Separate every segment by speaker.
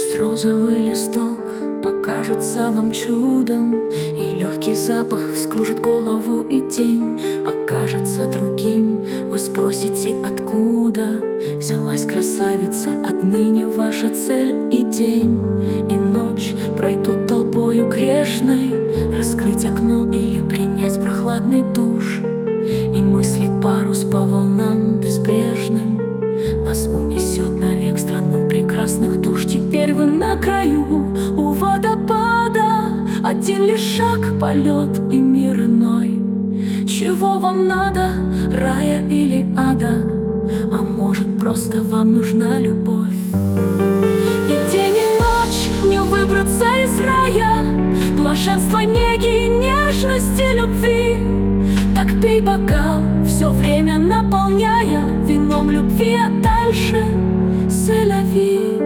Speaker 1: Пусть розовый листок покажется вам чудом, и легкий запах скружит голову, и день окажется другим. Вы спросите, откуда взялась красавица, отныне ваша цель и день, и ночь пройдут толпою грешной. Раскрыть окно или принять прохладный душ, и мысли парус по волнам безбрежным вас унесет навек в страну прекрасных душ. Теперь вы на краю у водопада, один лишь шаг, полет и мир иной. Чего вам надо, рая или ада? А может, просто вам нужна любовь? И день и ночь не выбраться из рая, блаженство неги, нежности, любви. Так пей бокал, все время наполняя вином любви, а дальше c'est la vie.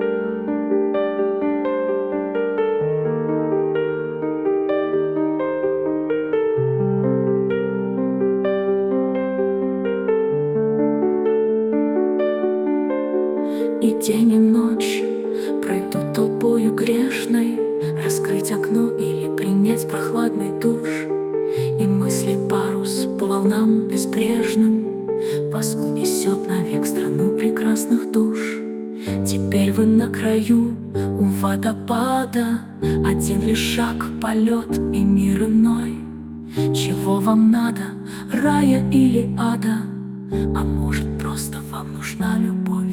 Speaker 1: И день и ночь пройдут толпою грешной. Раскрыть окно или принять прохладный душ, и мысли парус по волнам безбрежным вас унесет навек в страну прекрасных душ. Теперь вы на краю у водопада, один лишь шаг, полет и мир иной. Чего вам надо, рая или ада? А может, просто вам нужна любовь?